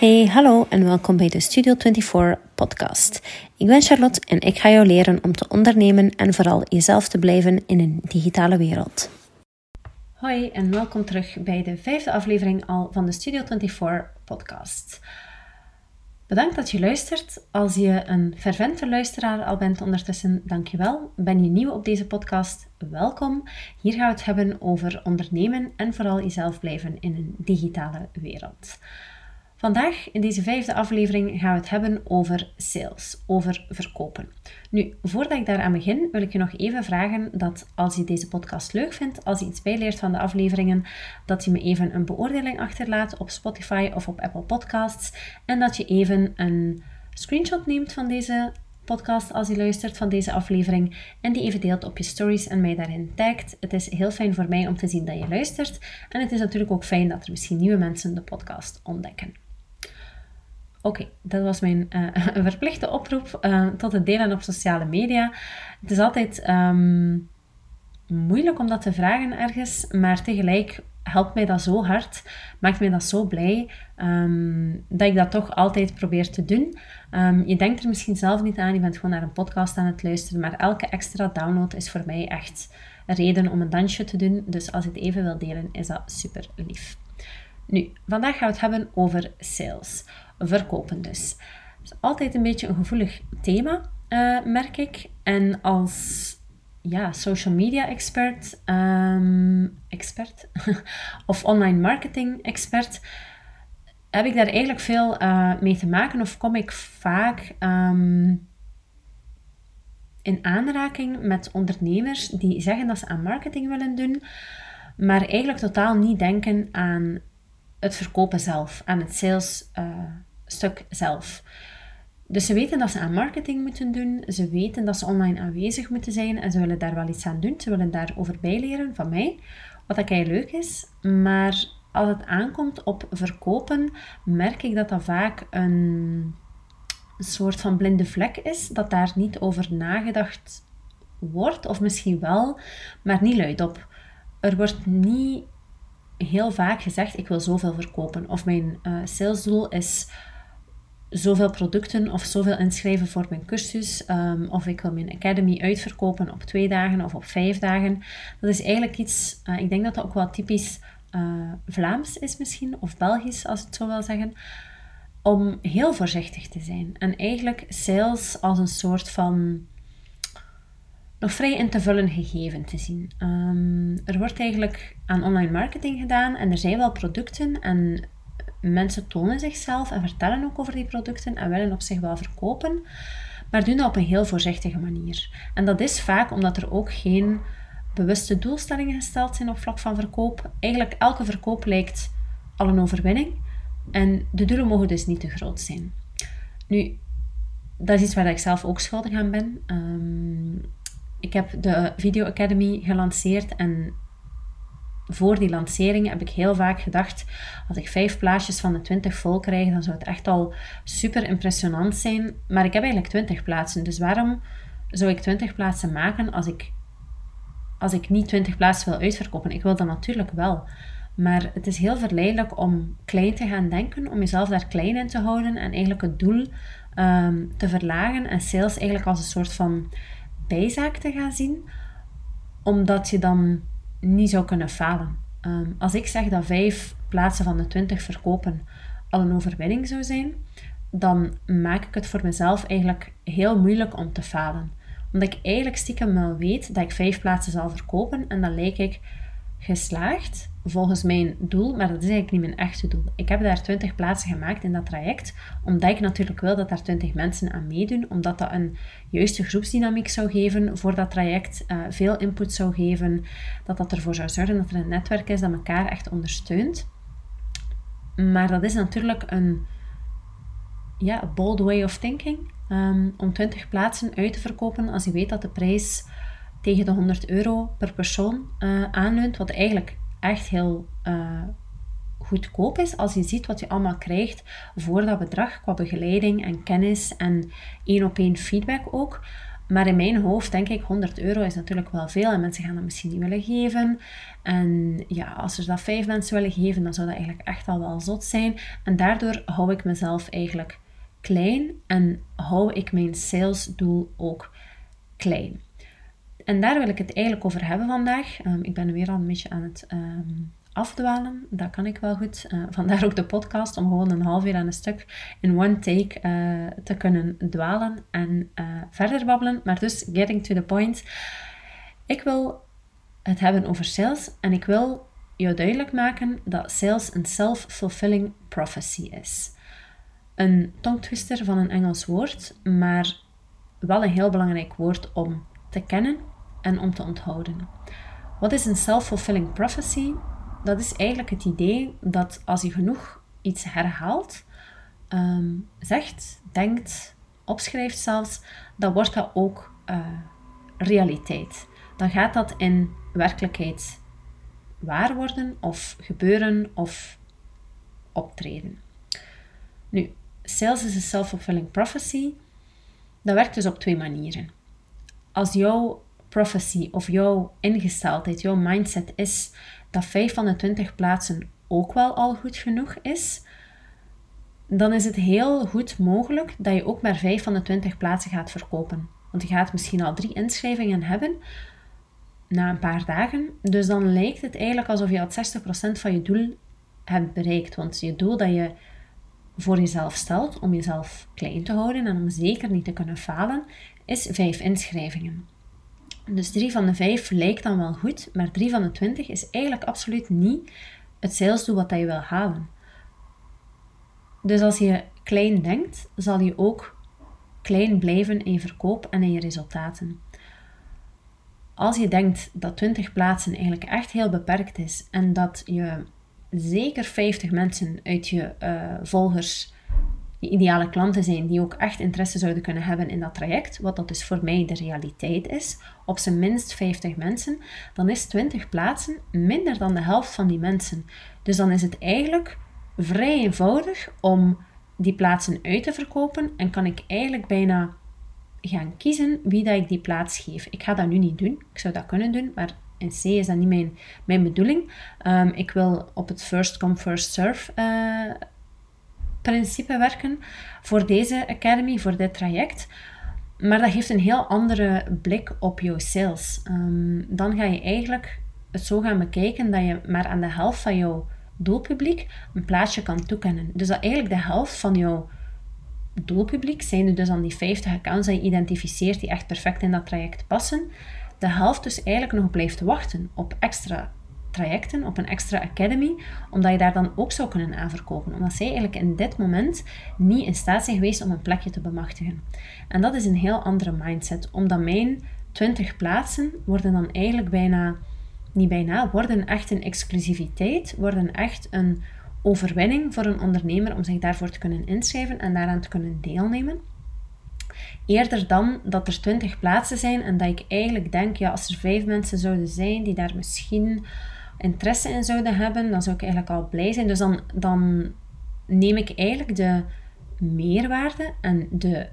Hey, hallo en welkom bij de Studio 24 podcast. Ik ben Charlotte en ik ga jou leren om te ondernemen en vooral jezelf te blijven in een digitale wereld. Hoi en welkom terug bij de 5e aflevering al van de Studio 24 podcast. Bedankt dat je luistert. Als je een fervente luisteraar al bent ondertussen, dankjewel. Ben je nieuw op deze podcast? Welkom. Hier gaan we het hebben over ondernemen en vooral jezelf blijven in een digitale wereld. Vandaag, in deze 5e aflevering, gaan we het hebben over sales, over verkopen. Nu, voordat ik daaraan begin, wil ik je nog even vragen dat als je deze podcast leuk vindt, als je iets bijleert van de afleveringen, dat je me even een beoordeling achterlaat op Spotify of op Apple Podcasts en dat je even een screenshot neemt van deze podcast als je luistert van deze aflevering en die even deelt op je stories en mij daarin tagt. Het is heel fijn voor mij om te zien dat je luistert en het is natuurlijk ook fijn dat er misschien nieuwe mensen de podcast ontdekken. Oké, dat was mijn verplichte oproep tot het delen op sociale media. Het is altijd moeilijk om dat te vragen ergens, maar tegelijk helpt mij dat zo hard, maakt mij dat zo blij, dat ik dat toch altijd probeer te doen. Je denkt er misschien zelf niet aan, je bent gewoon naar een podcast aan het luisteren, maar elke extra download is voor mij echt een reden om een dansje te doen. Dus als je het even wil delen, is dat super lief. Nu, vandaag gaan we het hebben over sales. Verkopen dus. Dat is altijd een beetje een gevoelig thema, merk ik. En als social media expert of online marketing expert heb ik daar eigenlijk veel mee te maken of kom ik vaak in aanraking met ondernemers die zeggen dat ze aan marketing willen doen, maar eigenlijk totaal niet denken aan het verkopen zelf, aan het sales stuk zelf. Dus ze weten dat ze aan marketing moeten doen, ze weten dat ze online aanwezig moeten zijn en ze willen daar wel iets aan doen, ze willen daarover bijleren van mij, wat dat kei leuk is. Maar als het aankomt op verkopen, merk ik dat dat vaak een soort van blinde vlek is, dat daar niet over nagedacht wordt, of misschien wel, maar niet luidop. Er wordt niet heel vaak gezegd, ik wil zoveel verkopen. Of mijn salesdoel is zoveel producten of zoveel inschrijven voor mijn cursus. Of ik wil mijn academy uitverkopen op 2 dagen of op 5 dagen. Dat is eigenlijk iets, ik denk dat dat ook wel typisch Vlaams is misschien. Of Belgisch, als ik het zo wil zeggen. Om heel voorzichtig te zijn. En eigenlijk sales als een soort van nog vrij in te vullen gegeven te zien. Er wordt eigenlijk aan online marketing gedaan en er zijn wel producten en mensen tonen zichzelf en vertellen ook over die producten en willen op zich wel verkopen, maar doen dat op een heel voorzichtige manier. En dat is vaak omdat er ook geen bewuste doelstellingen gesteld zijn op vlak van verkoop. Eigenlijk elke verkoop lijkt al een overwinning en de doelen mogen dus niet te groot zijn. Nu, dat is iets waar ik zelf ook schuldig aan ben. Ik heb de Video Academy gelanceerd en voor die lancering heb ik heel vaak gedacht, als ik 5 plaatsjes van de 20 vol krijg, dan zou het echt al super impressionant zijn. Maar ik heb eigenlijk 20 plaatsen, dus waarom zou ik 20 plaatsen maken als ik niet 20 plaatsen wil uitverkopen? Ik wil dat natuurlijk wel. Maar het is heel verleidelijk om klein te gaan denken, om jezelf daar klein in te houden en eigenlijk het doel te verlagen en sales eigenlijk als een soort van bijzaak te gaan zien, omdat je dan niet zou kunnen falen. Als ik zeg dat 5 plaatsen van de 20 verkopen al een overwinning zou zijn, dan maak ik het voor mezelf eigenlijk heel moeilijk om te falen. Omdat ik eigenlijk stiekem wel weet dat ik 5 plaatsen zal verkopen en dan lijk ik geslaagd volgens mijn doel, maar dat is eigenlijk niet mijn echte doel. Ik heb daar 20 plaatsen gemaakt in dat traject, omdat ik natuurlijk wil dat daar 20 mensen aan meedoen, omdat dat een juiste groepsdynamiek zou geven voor dat traject, veel input zou geven, dat ervoor zou zorgen dat er een netwerk is dat elkaar echt ondersteunt. Maar dat is natuurlijk een bold way of thinking, om 20 plaatsen uit te verkopen als je weet dat de prijs tegen de €100 per persoon aanleunt, wat eigenlijk echt heel goedkoop is als je ziet wat je allemaal krijgt voor dat bedrag qua begeleiding en kennis en 1-op-1 feedback ook. Maar in mijn hoofd denk ik, €100 is natuurlijk wel veel en mensen gaan dat misschien niet willen geven. En ja, als er dat 5 mensen willen geven, dan zou dat eigenlijk echt al wel zot zijn. En daardoor hou ik mezelf eigenlijk klein en hou ik mijn salesdoel ook klein. En daar wil ik het eigenlijk over hebben vandaag. Ik ben weer al een beetje aan het afdwalen. Dat kan ik wel goed. Vandaar ook de podcast, om gewoon een half uur aan een stuk in one take te kunnen dwalen en verder babbelen. Maar dus, getting to the point. Ik wil het hebben over sales en ik wil jou duidelijk maken dat sales een self-fulfilling prophecy is. Een tongtwister van een Engels woord, maar wel een heel belangrijk woord om te kennen en om te onthouden. Wat is een self-fulfilling prophecy? Dat is eigenlijk het idee dat als je genoeg iets herhaalt, zegt, denkt, opschrijft zelfs, dan wordt dat ook realiteit. Dan gaat dat in werkelijkheid waar worden of gebeuren of optreden. Nu, sales is een self-fulfilling prophecy. Dat werkt dus op 2 manieren. Als jouw prophecy of jouw ingesteldheid, jouw mindset is dat 5 van de 20 plaatsen ook wel al goed genoeg is, dan is het heel goed mogelijk dat je ook maar 5 van de 20 plaatsen gaat verkopen. Want je gaat misschien al 3 inschrijvingen hebben na een paar dagen. Dus dan lijkt het eigenlijk alsof je al 60% van je doel hebt bereikt. Want je doel dat je voor jezelf stelt, om jezelf klein te houden en om zeker niet te kunnen falen, is 5 inschrijvingen. Dus 3 van de 5 lijkt dan wel goed, maar 3 van de 20 is eigenlijk absoluut niet het salesdoel wat je wil halen. Dus als je klein denkt, zal je ook klein blijven in je verkoop en in je resultaten. Als je denkt dat 20 plaatsen eigenlijk echt heel beperkt is en dat je zeker 50 mensen uit je volgers, je ideale klanten zijn, die ook echt interesse zouden kunnen hebben in dat traject, wat dat dus voor mij de realiteit is, op zijn minst 50 mensen, dan is 20 plaatsen minder dan de helft van die mensen. Dus dan is het eigenlijk vrij eenvoudig om die plaatsen uit te verkopen en kan ik eigenlijk bijna gaan kiezen wie dat ik die plaats geef. Ik ga dat nu niet doen, ik zou dat kunnen doen, maar in C is dat niet mijn bedoeling. Ik wil op het first come, first serve principe werken voor deze academy, voor dit traject. Maar dat geeft een heel andere blik op jouw sales. Dan ga je eigenlijk het zo gaan bekijken dat je maar aan de helft van jouw doelpubliek een plaatsje kan toekennen. Dus dat eigenlijk de helft van jouw doelpubliek, zijn er dus aan die 50 accounts dat je identificeert die echt perfect in dat traject passen, de helft dus eigenlijk nog blijft wachten op extra trajecten, op een extra academy, omdat je daar dan ook zou kunnen aanverkopen. Omdat zij eigenlijk in dit moment niet in staat zijn geweest om een plekje te bemachtigen. En dat is een heel andere mindset, omdat mijn 20 plaatsen worden dan eigenlijk worden echt een exclusiviteit, worden echt een overwinning voor een ondernemer om zich daarvoor te kunnen inschrijven en daaraan te kunnen deelnemen. Eerder dan dat er 20 plaatsen zijn en dat ik eigenlijk denk, ja, als er 5 mensen zouden zijn die daar misschien interesse in zouden hebben, dan zou ik eigenlijk al blij zijn. Dus dan neem ik eigenlijk de meerwaarde en de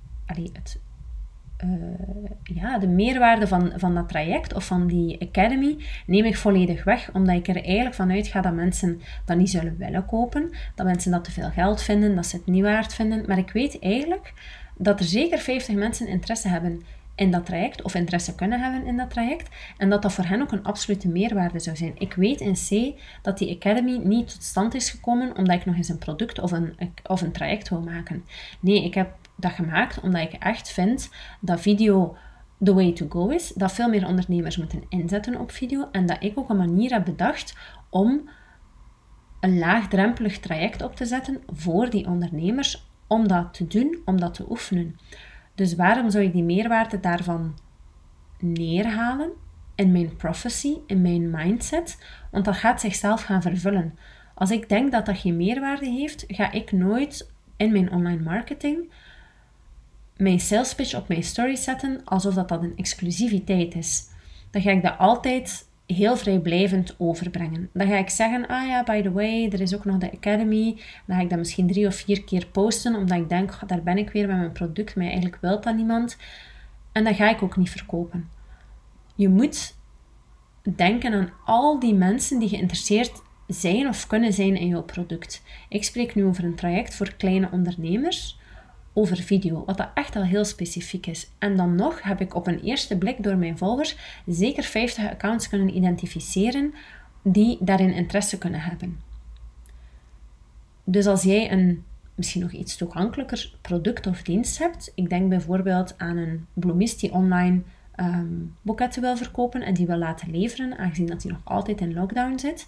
meerwaarde van dat traject of van die academy neem ik volledig weg, omdat ik er eigenlijk van uitga dat mensen dat niet zullen willen kopen, dat mensen dat te veel geld vinden, dat ze het niet waard vinden. Maar ik weet eigenlijk dat er zeker 50 mensen interesse hebben in dat traject of interesse kunnen hebben in dat traject en dat dat voor hen ook een absolute meerwaarde zou zijn. Ik weet in C dat die academy niet tot stand is gekomen omdat ik nog eens een product of een traject wil maken. Nee, ik heb dat gemaakt omdat ik echt vind dat video the way to go is, dat veel meer ondernemers moeten inzetten op video en dat ik ook een manier heb bedacht om een laagdrempelig traject op te zetten voor die ondernemers om dat te doen, om dat te oefenen. Dus waarom zou ik die meerwaarde daarvan neerhalen in mijn prophecy, in mijn mindset? Want dat gaat zichzelf gaan vervullen. Als ik denk dat dat geen meerwaarde heeft, ga ik nooit in mijn online marketing mijn sales pitch op mijn story zetten alsof dat een exclusiviteit is. Dan ga ik dat altijd heel vrijblijvend overbrengen. Dan ga ik zeggen, by the way, er is ook nog de academy. Dan ga ik dat misschien 3 of 4 keer posten, omdat ik denk, daar ben ik weer met mijn product, maar eigenlijk wil dat niemand. En dat ga ik ook niet verkopen. Je moet denken aan al die mensen die geïnteresseerd zijn of kunnen zijn in jouw product. Ik spreek nu over een traject voor kleine ondernemers, over video, wat dat echt al heel specifiek is. En dan nog heb ik op een eerste blik door mijn volgers zeker 50 accounts kunnen identificeren die daarin interesse kunnen hebben. Dus als jij een misschien nog iets toegankelijker product of dienst hebt, ik denk bijvoorbeeld aan een bloemist die online boeketten wil verkopen en die wil laten leveren, aangezien dat hij nog altijd in lockdown zit.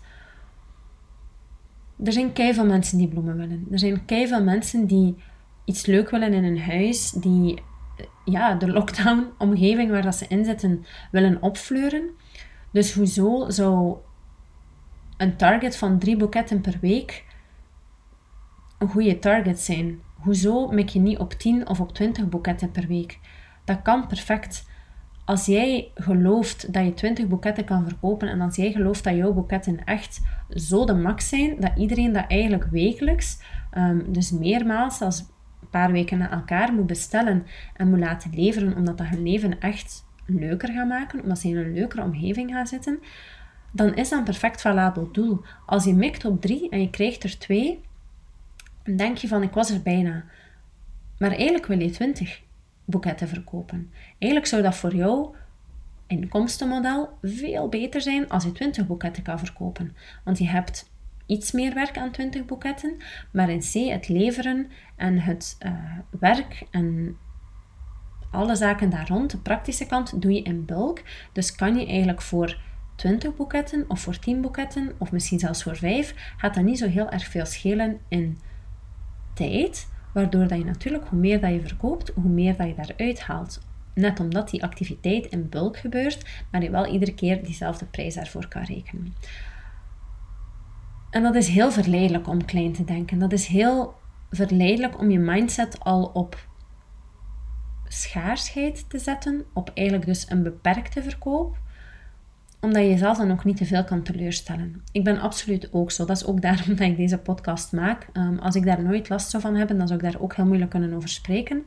Er zijn keiveel mensen die bloemen willen. Er zijn keiveel mensen die iets leuk willen in hun huis, die de lockdown-omgeving waar dat ze in zitten willen opfleuren. Dus hoezo zou een target van 3 boeketten per week een goede target zijn? Hoezo mik je niet op 10 of op 20 boeketten per week? Dat kan perfect. Als jij gelooft dat je 20 boeketten kan verkopen en als jij gelooft dat jouw boeketten echt zo de max zijn, dat iedereen dat eigenlijk wekelijks, dus meermaals, als een paar weken na elkaar moet bestellen en moet laten leveren, omdat dat hun leven echt leuker gaat maken, omdat ze in een leukere omgeving gaan zitten, dan is dat een perfect valabel doel. Als je mikt op 3 en je krijgt er 2, dan denk je van, ik was er bijna. Maar eigenlijk wil je 20 boeketten verkopen. Eigenlijk zou dat voor jou inkomstenmodel veel beter zijn als je 20 boeketten kan verkopen. Want je hebt iets meer werk aan 20 boeketten, maar in C, het leveren en het werk en alle zaken daar rond, de praktische kant, doe je in bulk. Dus kan je eigenlijk voor 20 boeketten of voor 10 boeketten of misschien zelfs voor 5, gaat dat niet zo heel erg veel schelen in tijd, waardoor dat je natuurlijk, hoe meer dat je verkoopt, hoe meer dat je daaruit haalt. Net omdat die activiteit in bulk gebeurt, maar je wel iedere keer diezelfde prijs daarvoor kan rekenen. En dat is heel verleidelijk om klein te denken. Dat is heel verleidelijk om je mindset al op schaarsheid te zetten, op eigenlijk dus een beperkte verkoop, omdat je jezelf dan ook niet te veel kan teleurstellen. Ik ben absoluut ook zo. Dat is ook daarom dat ik deze podcast maak. Als ik daar nooit last zou van hebben, dan zou ik daar ook heel moeilijk kunnen over spreken.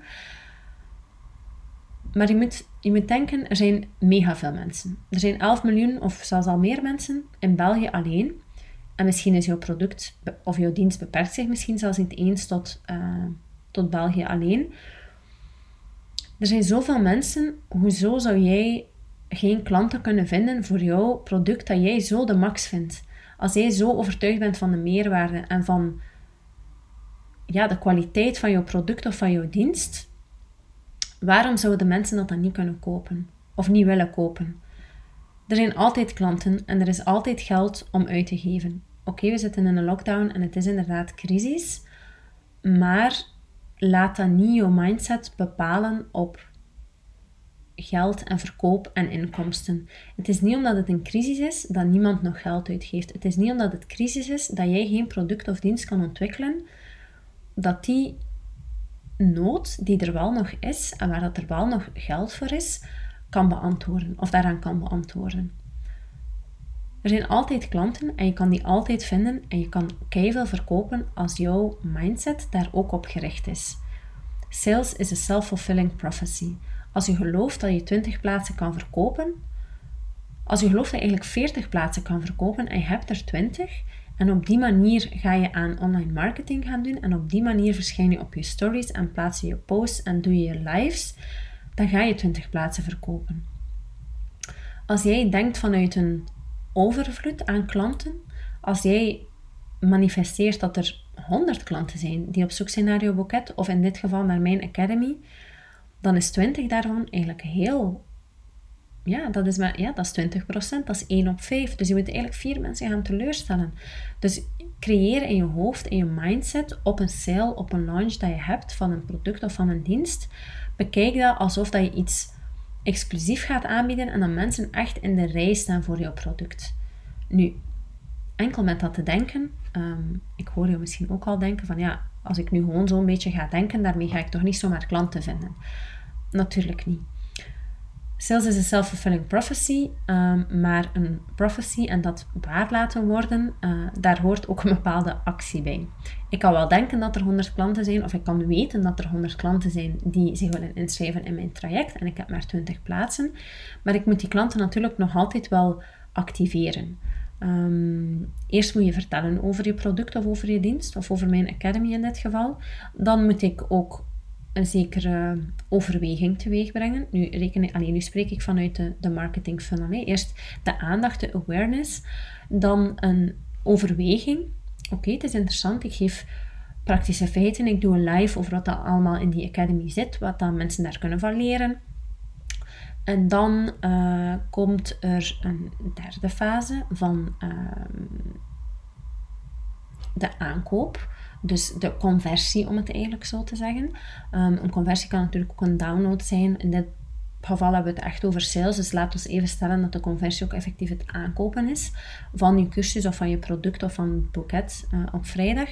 Maar je moet denken, er zijn mega veel mensen. Er zijn 11 miljoen of zelfs al meer mensen in België alleen. En misschien is jouw product of jouw dienst beperkt zich misschien zelfs niet eens tot België alleen. Er zijn zoveel mensen. Hoezo zou jij geen klanten kunnen vinden voor jouw product dat jij zo de max vindt? Als jij zo overtuigd bent van de meerwaarde en van de kwaliteit van jouw product of van jouw dienst, waarom zouden mensen dat dan niet kunnen kopen? Of niet willen kopen? Er zijn altijd klanten en er is altijd geld om uit te geven. Oké, we zitten in een lockdown en het is inderdaad crisis, maar laat dat niet jouw mindset bepalen op geld en verkoop en inkomsten. Het is niet omdat het een crisis is dat niemand nog geld uitgeeft. Het is niet omdat het crisis is dat jij geen product of dienst kan ontwikkelen, dat die nood die er wel nog is en waar dat er wel nog geld voor is, kan beantwoorden of daaraan kan beantwoorden. Er zijn altijd klanten en je kan die altijd vinden en je kan keiveel verkopen als jouw mindset daar ook op gericht is. Sales is a self-fulfilling prophecy. Als je gelooft dat je 20 plaatsen kan verkopen, als je gelooft dat je eigenlijk 40 plaatsen kan verkopen en je hebt er 20, en op die manier ga je aan online marketing gaan doen en op die manier verschijn je op je stories en plaats je je posts en doe je lives, dan ga je 20 plaatsen verkopen. Als jij denkt vanuit een overvloed aan klanten, als jij manifesteert dat er 100 klanten zijn die op zoek zijn naar jouw boeket, of in dit geval naar mijn academy, dan is 20 daarvan eigenlijk heel... dat is 20%, dat is 1 op 5. Dus je moet eigenlijk 4 mensen gaan teleurstellen. Dus creëer in je hoofd, in je mindset, op een sale, op een launch dat je hebt van een product of van een dienst. Bekijk dat alsof dat je iets exclusief gaat aanbieden en dat mensen echt in de rij staan voor jouw product. Nu, enkel met dat te denken, ik hoor je misschien ook al denken van als ik nu gewoon zo'n beetje ga denken, daarmee ga ik toch niet zomaar klanten vinden. Natuurlijk niet. Sales is a self-fulfilling prophecy, maar een prophecy en dat waar laten worden, daar hoort ook een bepaalde actie bij. Ik kan wel denken dat er 100 klanten zijn, of ik kan weten dat er 100 klanten zijn die zich willen inschrijven in mijn traject en ik heb maar 20 plaatsen, maar ik moet die klanten natuurlijk nog altijd wel activeren. Eerst moet je vertellen over je product of over je dienst, of over mijn academy in dit geval. Dan moet ik ook een zekere overweging teweeg brengen. Nu spreek ik vanuit de marketing funnel. Eerst de aandacht, de awareness, dan een overweging. Oké, het is interessant, ik geef praktische feiten, ik doe een live over wat dat allemaal in die academy zit, wat dan mensen daar kunnen van leren. En dan komt er een derde fase van de aankoop. Dus de conversie, om het eigenlijk zo te zeggen. Een conversie kan natuurlijk ook een download zijn. In dit geval hebben we het echt over sales. Dus laten we even stellen dat de conversie ook effectief het aankopen is van je cursus of van je product of van het boeket op vrijdag.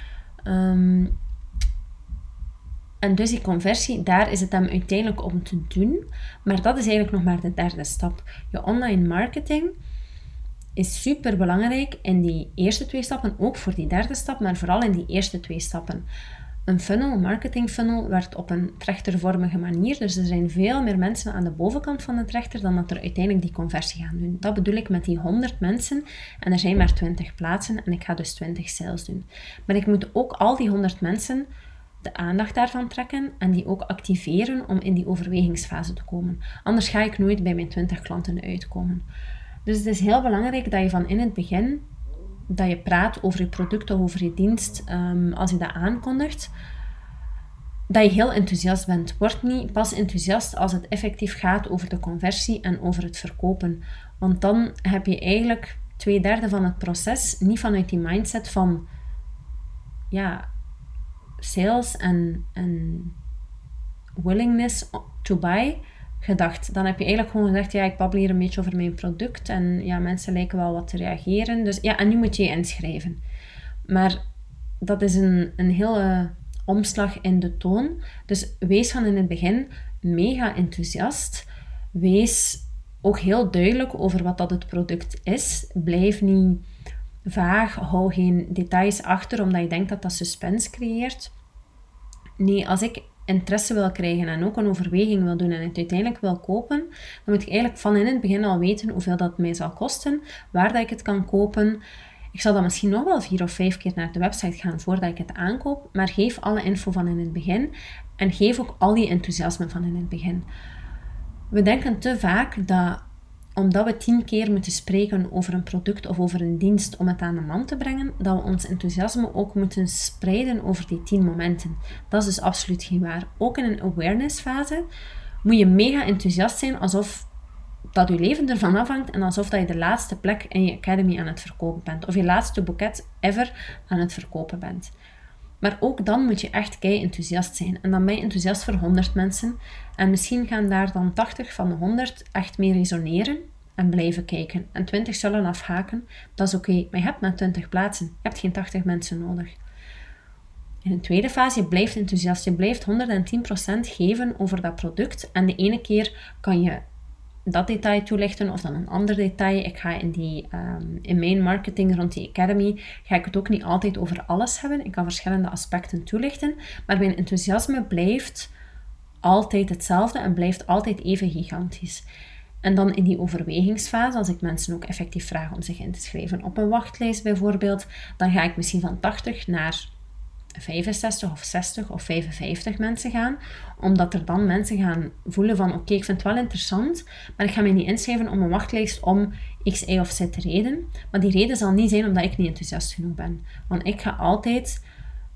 En dus die conversie, daar is het hem uiteindelijk om te doen. Maar dat is eigenlijk nog maar de derde stap. Je online marketing is super belangrijk in die eerste 2 stappen, ook voor die derde stap, maar vooral in die eerste 2 stappen. Een funnel, een marketing funnel, werkt op een trechtervormige manier. Dus er zijn veel meer mensen aan de bovenkant van de trechter dan dat er uiteindelijk die conversie gaan doen. Dat bedoel ik met die 100 mensen en er zijn maar 20 plaatsen en ik ga dus 20 sales doen. Maar ik moet ook al die 100 mensen de aandacht daarvan trekken en die ook activeren om in die overwegingsfase te komen. Anders ga ik nooit bij mijn 20 klanten uitkomen. Dus het is heel belangrijk dat je van in het begin, dat je praat over je product of over je dienst, als je dat aankondigt, dat je heel enthousiast bent. Word niet pas enthousiast als het effectief gaat over de conversie en over het verkopen. Want dan heb je eigenlijk 2/3 van het proces niet vanuit die mindset van sales en willingness to buy gedacht. Dan heb je eigenlijk gewoon gezegd, ik babbel hier een beetje over mijn product en mensen lijken wel wat te reageren. Dus en nu moet je je inschrijven. Maar dat is een hele omslag in de toon. Dus wees van in het begin mega enthousiast. Wees ook heel duidelijk over wat dat het product is. Blijf niet vaag, hou geen details achter omdat je denkt dat dat suspense creëert. Nee, als ik interesse wil krijgen en ook een overweging wil doen en het uiteindelijk wil kopen, dan moet ik eigenlijk van in het begin al weten hoeveel dat mij zal kosten, waar dat ik het kan kopen. Ik zal dan misschien nog wel 4 of 5 keer naar de website gaan voordat ik het aankoop, maar geef alle info van in het begin en geef ook al die enthousiasme van in het begin. We denken te vaak dat omdat we 10 keer moeten spreken over een product of over een dienst om het aan de man te brengen, dat we ons enthousiasme ook moeten spreiden over die 10 momenten. Dat is dus absoluut geen waar. Ook in een awareness fase moet je mega enthousiast zijn, alsof dat je leven ervan afhangt en alsof dat je de laatste plek in je academy aan het verkopen bent. Of je laatste boeket ever aan het verkopen bent. Maar ook dan moet je echt kei enthousiast zijn. En dan ben je enthousiast voor 100 mensen. En misschien gaan daar dan 80 van de 100 echt mee resoneren en blijven kijken. En 20 zullen afhaken. Dat is oké. Maar je hebt maar 20 plaatsen. Je hebt geen 80 mensen nodig. In een tweede fase, je blijft enthousiast. Je blijft 110% geven over dat product. En de ene keer kan je dat detail toelichten of dan een ander detail. Ik ga in mijn marketing rond die academy ga ik het ook niet altijd over alles hebben. Ik kan verschillende aspecten toelichten, maar mijn enthousiasme blijft altijd hetzelfde en blijft altijd even gigantisch. En dan in die overwegingsfase, als ik mensen ook effectief vraag om zich in te schrijven op een wachtlijst bijvoorbeeld, dan ga ik misschien van 80 naar 65 of 60 of 55 mensen gaan, omdat er dan mensen gaan voelen van oké, ik vind het wel interessant, maar ik ga mij niet inschrijven op een wachtlijst om x, y of z reden. Maar die reden zal niet zijn omdat ik niet enthousiast genoeg ben. Want ik ga altijd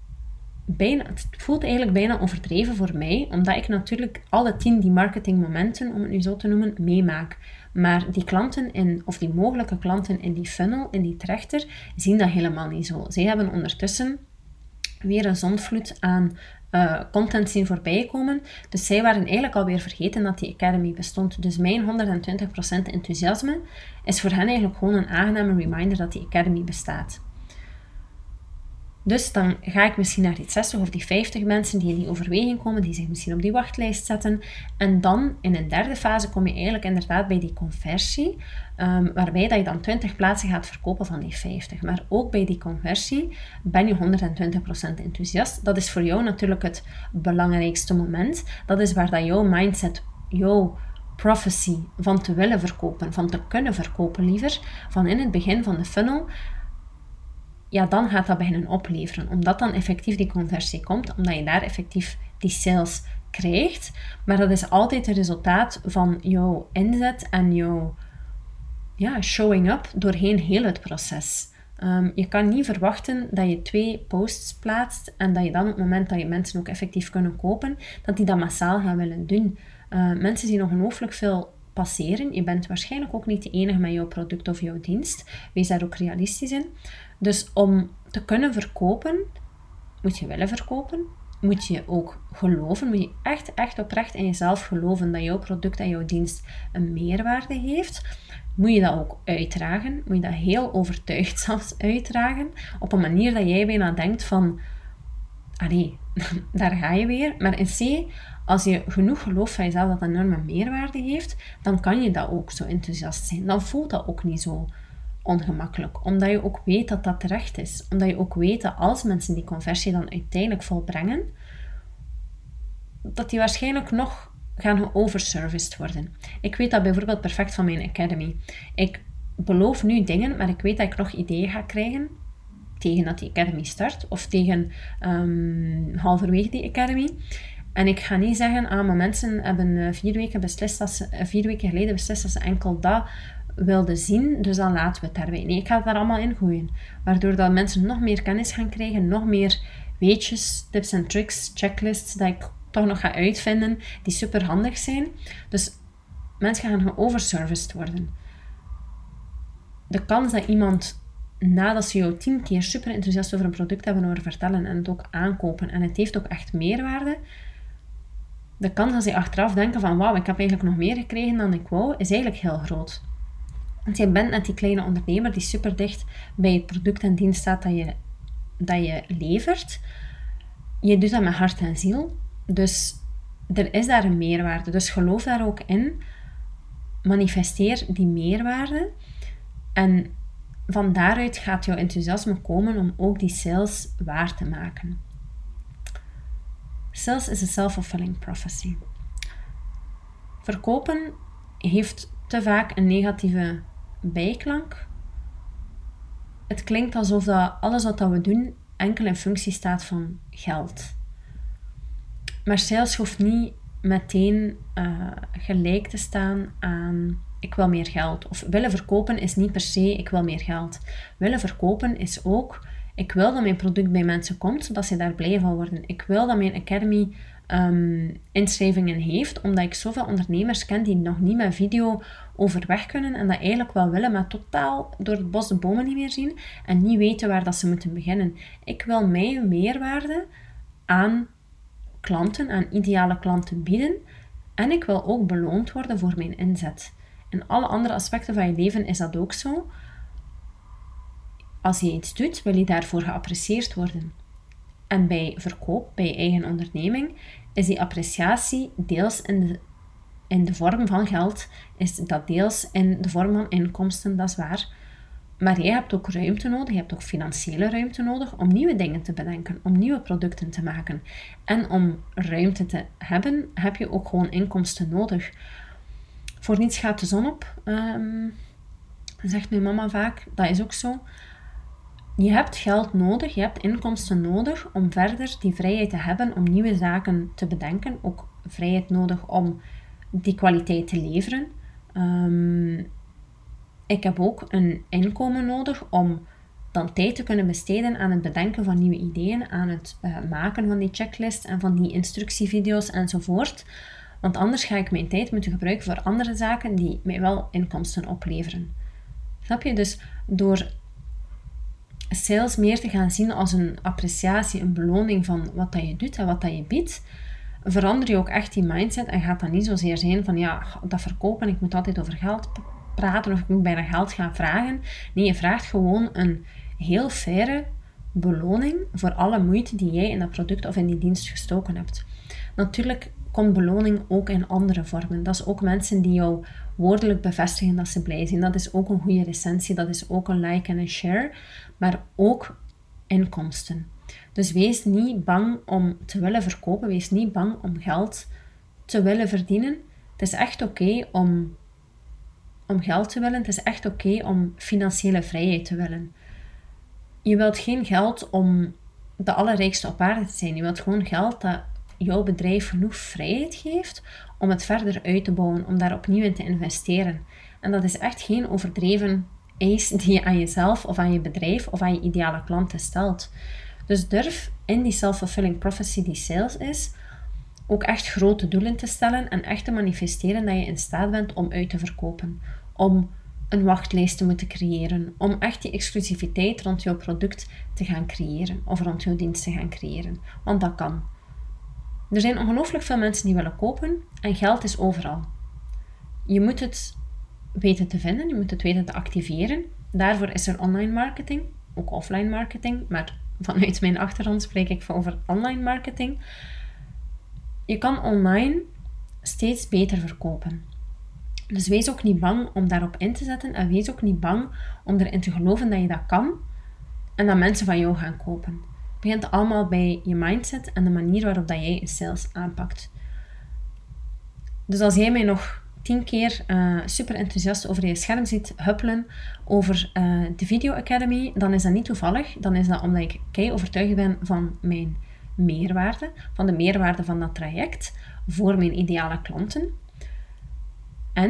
het voelt eigenlijk bijna overdreven voor mij, omdat ik natuurlijk alle 10 die marketingmomenten, om het nu zo te noemen, meemaak. Maar die klanten of die mogelijke klanten in die funnel, in die trechter, zien dat helemaal niet zo. Zij hebben ondertussen weer een zondvloed aan content zien voorbij komen. Dus zij waren eigenlijk alweer vergeten dat die academy bestond. Dus mijn 120% enthousiasme is voor hen eigenlijk gewoon een aangename reminder dat die academy bestaat. Dus dan ga ik misschien naar die 60 of die 50 mensen die in die overweging komen, die zich misschien op die wachtlijst zetten. En dan in een derde fase kom je eigenlijk inderdaad bij die conversie, waarbij dat je dan 20 plaatsen gaat verkopen van die 50. Maar ook bij die conversie ben je 120% enthousiast. Dat is voor jou natuurlijk het belangrijkste moment. Dat is waar dat jouw mindset, jouw prophecy van te willen verkopen, van te kunnen verkopen liever, van in het begin van de funnel, ja, dan gaat dat beginnen opleveren. Omdat dan effectief die conversie komt, omdat je daar effectief die sales krijgt. Maar dat is altijd het resultaat van jouw inzet en jouw showing up doorheen heel het proces. Je kan niet verwachten dat je 2 posts plaatst en dat je dan op het moment dat je mensen ook effectief kunnen kopen, dat die dat massaal gaan willen doen. Mensen zien ongelooflijk veel passeren. Je bent waarschijnlijk ook niet de enige met jouw product of jouw dienst. Wees daar ook realistisch in. Dus om te kunnen verkopen, moet je willen verkopen. Moet je ook geloven. Moet je echt oprecht in jezelf geloven dat jouw product en jouw dienst een meerwaarde heeft. Moet je dat ook uitdragen. Moet je dat heel overtuigd zelfs uitdragen. Op een manier dat jij bijna denkt van, allee, daar ga je weer. Maar in C, als je genoeg gelooft van jezelf dat dat een enorme meerwaarde heeft, dan kan je dat ook zo enthousiast zijn. Dan voelt dat ook niet zo ongemakkelijk. Omdat je ook weet dat dat terecht is. Omdat je ook weet dat als mensen die conversie dan uiteindelijk volbrengen, dat die waarschijnlijk nog gaan geoverserviced worden. Ik weet dat bijvoorbeeld perfect van mijn Academy. Ik beloof nu dingen, maar ik weet dat ik nog ideeën ga krijgen tegen dat die Academy start, of tegen halverwege die Academy. En ik ga niet zeggen, maar mensen hebben 4 weken geleden beslist dat ze enkel dat wilden zien, dus dan laten we het daarbij. Nee, ik ga het daar allemaal in gooien. Waardoor dat mensen nog meer kennis gaan krijgen, nog meer weetjes, tips en tricks, checklists, dat ik toch nog ga uitvinden, die super handig zijn. Dus mensen gaan geoverserviced worden. De kans dat iemand, nadat ze jou 10 keer super enthousiast over een product hebben horen vertellen en het ook aankopen, en het heeft ook echt meerwaarde, de kans dat ze achteraf denken van wauw, ik heb eigenlijk nog meer gekregen dan ik wou, is eigenlijk heel groot. Want je bent net die kleine ondernemer die super dicht bij het product en dienst staat dat je levert. Je doet dat met hart en ziel. Dus er is daar een meerwaarde. Dus geloof daar ook in. Manifesteer die meerwaarde. En van daaruit gaat jouw enthousiasme komen om ook die sales waar te maken. Sales is a self-fulfilling prophecy. Verkopen heeft te vaak een negatieve bijklank. Het klinkt alsof dat alles wat we doen enkel in functie staat van geld. Maar sales hoeft niet meteen gelijk te staan aan ik wil meer geld. Of willen verkopen is niet per se ik wil meer geld. Willen verkopen is ook ik wil dat mijn product bij mensen komt, zodat ze daar blij van worden. Ik wil dat mijn Academy inschrijvingen heeft, omdat ik zoveel ondernemers ken die nog niet met video overweg kunnen en dat eigenlijk wel willen, maar totaal door het bos de bomen niet meer zien en niet weten waar dat ze moeten beginnen. Ik wil mijn meerwaarde aan klanten, aan ideale klanten bieden en ik wil ook beloond worden voor mijn inzet. In alle andere aspecten van je leven is dat ook zo. Als je iets doet, wil je daarvoor geapprecieerd worden. En bij verkoop, bij je eigen onderneming, is die appreciatie deels in de vorm van geld, is dat deels in de vorm van inkomsten, dat is waar. Maar jij hebt ook ruimte nodig, je hebt ook financiële ruimte nodig om nieuwe dingen te bedenken, om nieuwe producten te maken. En om ruimte te hebben, heb je ook gewoon inkomsten nodig. Voor niets gaat de zon op, zegt mijn mama vaak. Dat is ook zo. Je hebt geld nodig, je hebt inkomsten nodig om verder die vrijheid te hebben om nieuwe zaken te bedenken. Ook vrijheid nodig om die kwaliteit te leveren. Ik heb ook een inkomen nodig om dan tijd te kunnen besteden aan het bedenken van nieuwe ideeën, aan het maken van die checklist en van die instructievideo's enzovoort. Want anders ga ik mijn tijd moeten gebruiken voor andere zaken die mij wel inkomsten opleveren. Snap je? Dus door sales meer te gaan zien als een appreciatie, een beloning van wat dat je doet en wat dat je biedt, verander je ook echt die mindset en gaat dat niet zozeer zijn van ja, dat verkopen, ik moet altijd over geld praten of ik moet bijna geld gaan vragen. Nee, je vraagt gewoon een heel faire, beloning voor alle moeite die jij in dat product of in die dienst gestoken hebt. Natuurlijk komt beloning ook in andere vormen. Dat is ook mensen die jou woordelijk bevestigen dat ze blij zijn. Dat is ook een goede recensie, dat is ook een like en een share, maar ook inkomsten. Dus wees niet bang om te willen verkopen, wees niet bang om geld te willen verdienen. Het is echt oké om geld te willen, het is echt oké om financiële vrijheid te willen. Je wilt geen geld om de allerrijkste op aarde te zijn, je wilt gewoon geld dat jouw bedrijf genoeg vrijheid geeft om het verder uit te bouwen, om daar opnieuw in te investeren. En dat is echt geen overdreven eis die je aan jezelf of aan je bedrijf of aan je ideale klanten stelt. Dus durf in die self-fulfilling prophecy die sales is, ook echt grote doelen te stellen en echt te manifesteren dat je in staat bent om uit te verkopen. Om een wachtlijst te moeten creëren. Om echt die exclusiviteit rond jouw product te gaan creëren. Of rond jouw dienst te gaan creëren. Want dat kan. Er zijn ongelooflijk veel mensen die willen kopen en geld is overal. Je moet het weten te vinden, je moet het weten te activeren. Daarvoor is er online marketing, ook offline marketing, maar vanuit mijn achtergrond spreek ik over online marketing. Je kan online steeds beter verkopen. Dus wees ook niet bang om daarop in te zetten en wees ook niet bang om erin te geloven dat je dat kan en dat mensen van jou gaan kopen. Het begint allemaal bij je mindset en de manier waarop dat jij je sales aanpakt. Dus als jij mij nog 10 keer super enthousiast over je scherm ziet huppelen over de Video Academy, dan is dat niet toevallig. Dan is dat omdat ik kei overtuigd ben van mijn meerwaarde, van de meerwaarde van dat traject voor mijn ideale klanten. En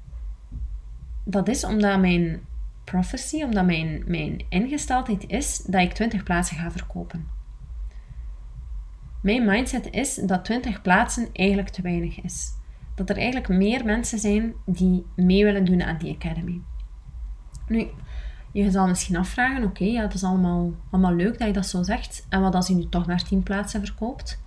dat is omdat mijn prophecy, omdat mijn ingesteldheid is dat ik 20 plaatsen ga verkopen. Mijn mindset is dat 20 plaatsen eigenlijk te weinig is. Dat er eigenlijk meer mensen zijn die mee willen doen aan die Academy. Nu, je zal misschien afvragen, oké, ja, het is allemaal leuk dat je dat zo zegt. En wat als je nu toch maar 10 plaatsen verkoopt?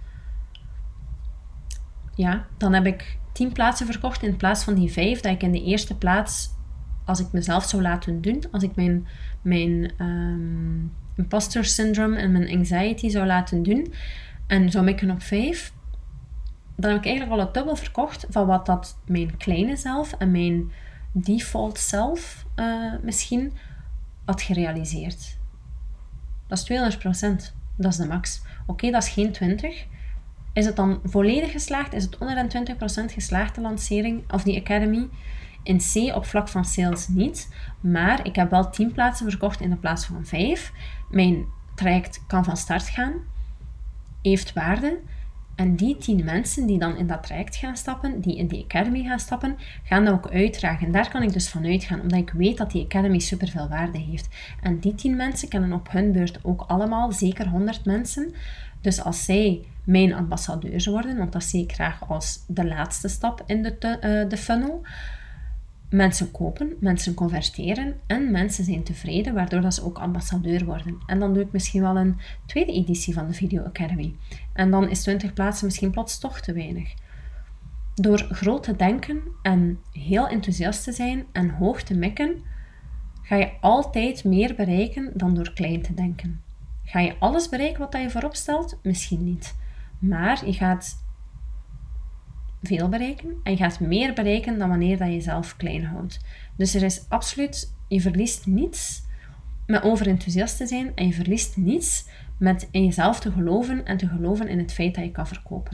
Ja, dan heb ik 10 plaatsen verkocht in plaats van die 5 dat ik in de eerste plaats, als ik mezelf zou laten doen, als ik mijn imposter syndrome en mijn anxiety zou laten doen en zou mikken op 5, dan heb ik eigenlijk al het dubbel verkocht van wat dat mijn kleine zelf en mijn default zelf misschien had gerealiseerd. Dat is 200%. Dat is de max. Oké, dat is geen 20. Is het dan volledig geslaagd? Is het onder de 20% geslaagd, de lancering of die Academy? In C op vlak van sales niet. Maar ik heb wel 10 plaatsen verkocht in de plaats van 5. Mijn traject kan van start gaan. Heeft waarde. En die 10 mensen die dan in dat traject gaan stappen, die in die Academy gaan stappen, gaan dat ook uitdragen. Daar kan ik dus van uitgaan, omdat ik weet dat die Academy superveel waarde heeft. En die 10 mensen kennen op hun beurt ook allemaal zeker 100 mensen. Dus als zij mijn ambassadeurs worden, want dat zie ik graag als de laatste stap in de funnel. Mensen kopen, mensen converteren en mensen zijn tevreden, waardoor dat ze ook ambassadeur worden. En dan doe ik misschien wel een tweede editie van de Video Academy. En dan is 20 plaatsen misschien plots toch te weinig. Door groot te denken en heel enthousiast te zijn en hoog te mikken, ga je altijd meer bereiken dan door klein te denken. Ga je alles bereiken wat je voorop stelt? Misschien niet. Maar je gaat veel bereiken en je gaat meer bereiken dan wanneer dat je jezelf klein houdt. Dus er is absoluut, je verliest niets met overenthousiast te zijn en je verliest niets met in jezelf te geloven en te geloven in het feit dat je kan verkopen.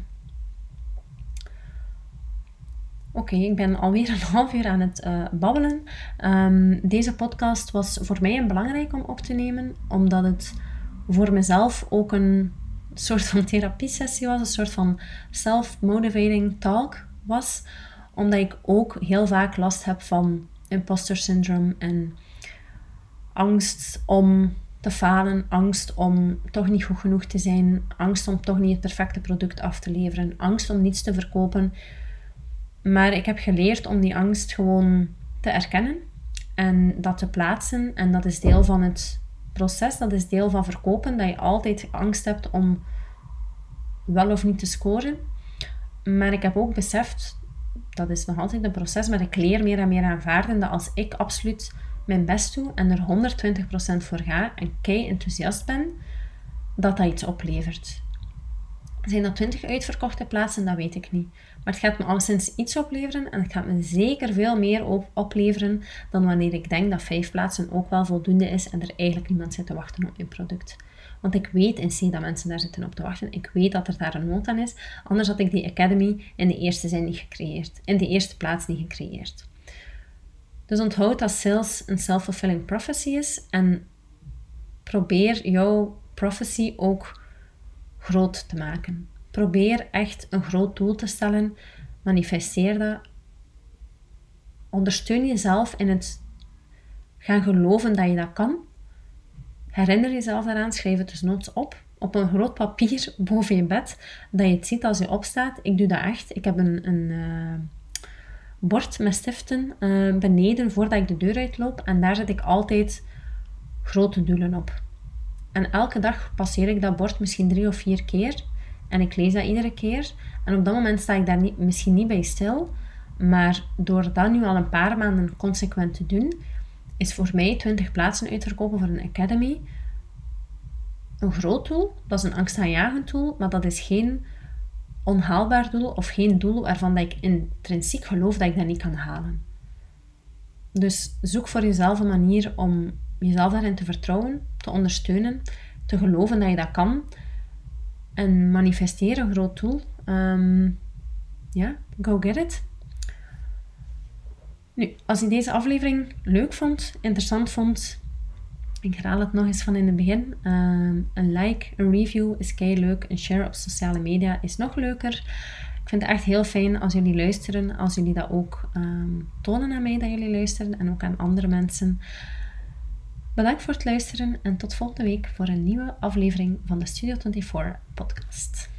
Oké, ik ben alweer een half uur aan het babbelen. Deze podcast was voor mij belangrijk om op te nemen, omdat het voor mezelf ook een soort van therapiesessie was, een soort van self-motivating talk was, omdat ik ook heel vaak last heb van imposter syndrome en angst om te falen, angst om toch niet goed genoeg te zijn, angst om toch niet het perfecte product af te leveren, angst om niets te verkopen. Maar ik heb geleerd om die angst gewoon te erkennen en dat te plaatsen. En dat is deel van het proces, dat is deel van verkopen, dat je altijd angst hebt om wel of niet te scoren. Maar ik heb ook beseft, dat is nog altijd een proces, maar ik leer meer en meer aanvaarden dat als ik absoluut mijn best doe en er 120% voor ga en kei enthousiast ben, dat iets oplevert. Zijn dat 20 uitverkochte plaatsen? Dat weet ik niet. Maar het gaat me alleszins iets opleveren en het gaat me zeker veel meer opleveren dan wanneer ik denk dat 5 plaatsen ook wel voldoende is en er eigenlijk niemand zit te wachten op mijn product. Want ik weet in C dat mensen daar zitten op te wachten. Ik weet dat er daar een nood aan is. Anders had ik die Academy in de eerste zin niet gecreëerd. In de eerste plaats niet gecreëerd. Dus onthoud dat sales een self-fulfilling prophecy is. En probeer jouw prophecy ook groot te maken. Probeer echt een groot doel te stellen. Manifesteer dat. Ondersteun jezelf in het gaan geloven dat je dat kan. Herinner jezelf daaraan, schrijf het dus nooit op een groot papier boven je bed, dat je het ziet als je opstaat. Ik doe dat echt. Ik heb een bord met stiften beneden voordat ik de deur uitloop en daar zet ik altijd grote doelen op. En elke dag passeer ik dat bord misschien 3 of 4 keer en ik lees dat iedere keer. En op dat moment sta ik daar misschien niet bij stil, maar door dat nu al een paar maanden consequent te doen, is voor mij 20 plaatsen uitverkopen voor een Academy een groot doel. Dat is een angstaanjagend doel, maar dat is geen onhaalbaar doel of geen doel waarvan dat ik intrinsiek geloof dat ik dat niet kan halen. Dus zoek voor jezelf een manier om jezelf daarin te vertrouwen, te ondersteunen, te geloven dat je dat kan en manifesteer een groot doel. Go get it. Nu, als je deze aflevering leuk vond, interessant vond, ik herhaal het nog eens van in het begin, een like, een review is kei leuk, een share op sociale media is nog leuker. Ik vind het echt heel fijn als jullie luisteren, als jullie dat ook tonen aan mij dat jullie luisteren en ook aan andere mensen. Bedankt voor het luisteren en tot volgende week voor een nieuwe aflevering van de Studio 24 podcast.